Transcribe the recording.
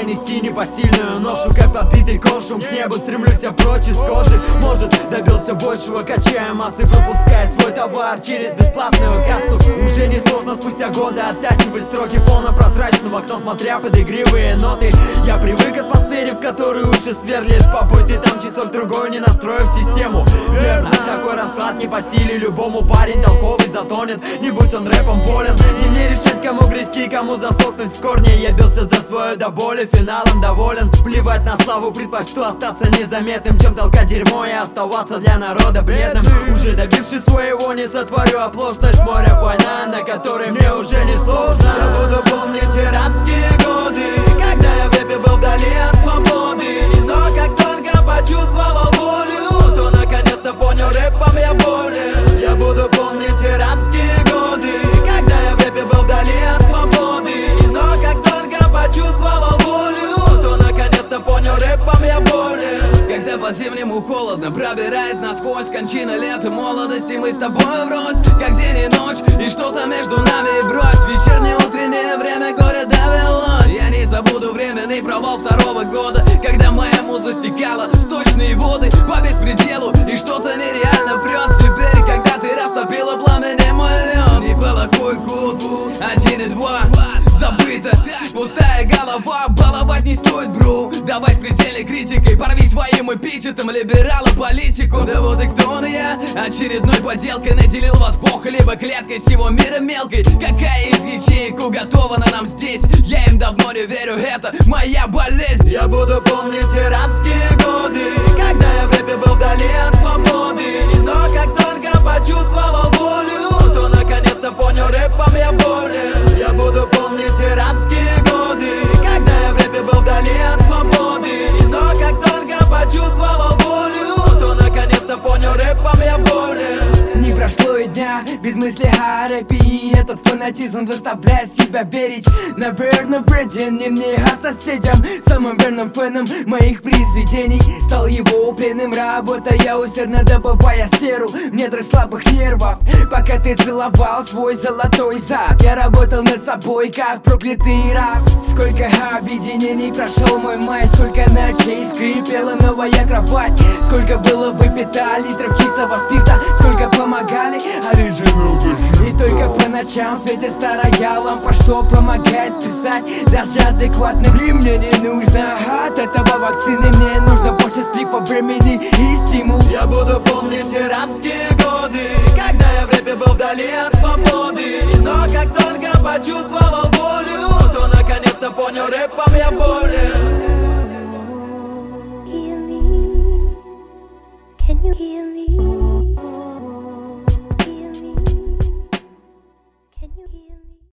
я нести непосильную ношу, как подбитый коршун. К небу стремлюсь я прочь из кожи. Может, добился большего, качая массы, пропуская свой товар через бесплатную кассу. Уже не сложно спустя годы оттачивать строки фона прозрачного, кто смотря под игривые ноты. Я привык к атмосфере, в которой уши сверлит. Побудь ты там часок-другой, не настроив систему. Верно, такой расклад не по силе любому. Парень толковый затонет, не будь он рэпом болен. Не мне решать, кому грести, кому засохнуть в корне. Я бился за свое до боли, финалом доволен. Плевать на славу, предпочту остаться незаметным, чем толкать дерьмо и оставаться для народа бредным. Уже добившись своего, не сотворю оплошность. Море война, на которой мне уже не сложно. Я буду помнить те рабские годы, когда я в рэпе был вдали от свободы. Но как только почувствовал волю, то наконец-то понял, рэпом я болен. Я буду помнить те рабские годы, когда я в рэпе был вдали от свободы. Но как только почувствовал волю, то наконец-то понял, рэпом я болен. Когда по-зимнему холодно, пробирает насквозь кончина лет и молодости. Мы с тобой врозь, как день и ночь, и что-то между нами брось. Вечернее, утреннее время горя довелось. Я не забуду временный провал второго года, когда моя муза стекала в сточные воды по беспределу, и что-то нереально прет. Теперь, когда ты растопила пламенем мой лед, не было хуй-худ, 1 и 2 забыто, пустая голова, баловать не стоит, бру. Давай с предельной критикой, порви своим эпитетом либерала политику. Да вот и кто он я, очередной поделкой наделил вас Бог, либо клеткой всего мира мелкой. Какая из ячеек уготована нам здесь? Я им давно не верю, это моя болезнь. Я буду помнить те рабские годы, когда я в рэпе был вдали от свободы. Но как только почувствовал волю, то наконец-то понял, рэпом я болен. Я буду помнить те рабские годы, когда я в рэпе был вдали от свободы. Но как только почувствовал волю, то наконец-то понял, рэпом я болен. Не прошло и дня без мысли о рэпе, и этот фанатизм заставляет себя верить. Наверное, вреден не мне, а соседям. Самым верным фэном моих произведений стал его пленным, работая усердно, добывая серу в недрах слабых нервов. Пока ты целовал свой золотой зад, я работал над собой, как проклятый раб. Сколько объединений прошел мой май, сколько ночей скрипела новая кровать. Сколько было выпито литров чистого спирта, сколько помогали и только по ночам светит старая лампа, что помогает писать даже адекватным. И мне не нужно от этого вакцины, мне нужно больше сплив по времени и стимул. Я буду помнить те рабские годы, когда я в рэпе был вдали от свободы. Но как только почувствовал волю, то наконец-то понял, рэпом я болен.